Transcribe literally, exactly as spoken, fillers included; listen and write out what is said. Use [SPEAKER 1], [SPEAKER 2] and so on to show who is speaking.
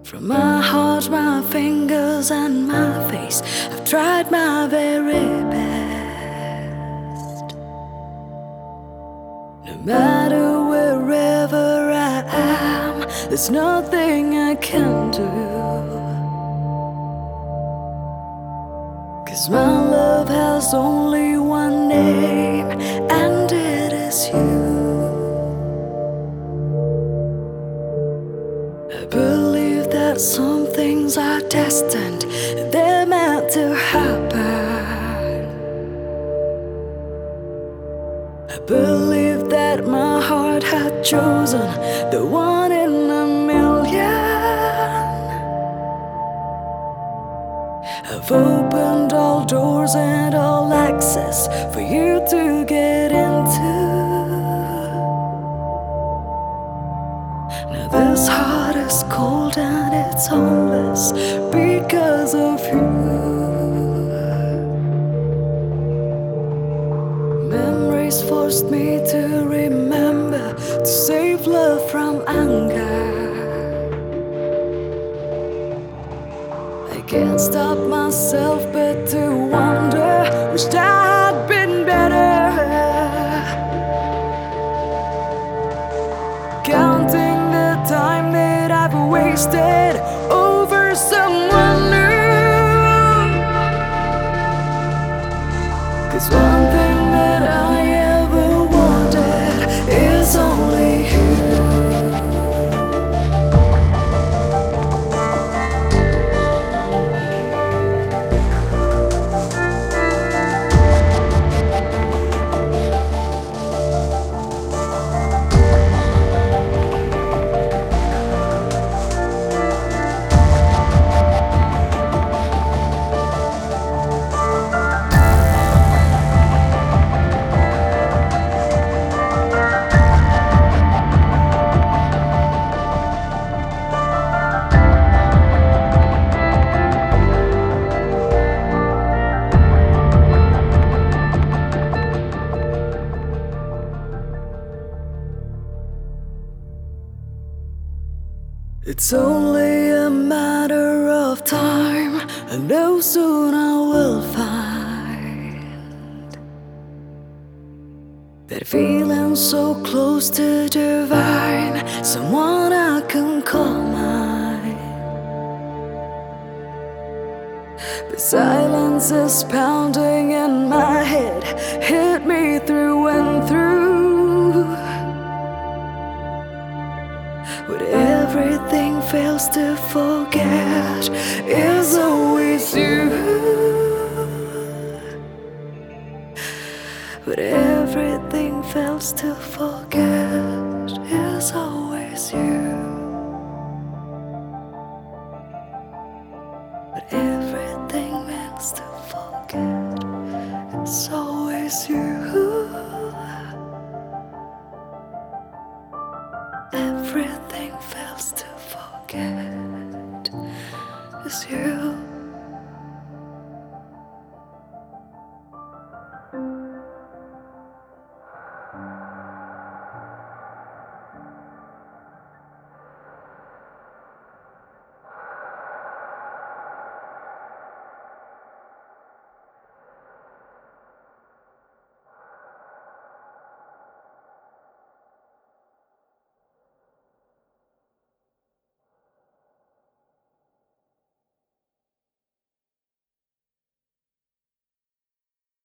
[SPEAKER 1] From my heart, my fingers, and my face, I've tried my very best. No matter wherever I am, there's nothing I can do. 'Cause my love has only one name, and it is you. I believe that some things are destined, they're meant to happen. I believe that my heart had chosen the one in a million. I've opened all doors and all access for you to get into. Now this heart is cold and it's homeless because of you. Memories forced me to remember, to save love from anger. I can't stop myself but to wonder, wished I'd been better. Counting the time that I've wasted over someone new. 'Cause one thing that I ever wanted is only you. It's only a matter of time, I know soon I will find that feeling so close to divine, someone I can call mine. But silence is pounding in my head, hit me through and through. But everything fails to forget is always you. But everything fails to forget is always you. But everything makes to forget is always you. Everything fails to forget is you.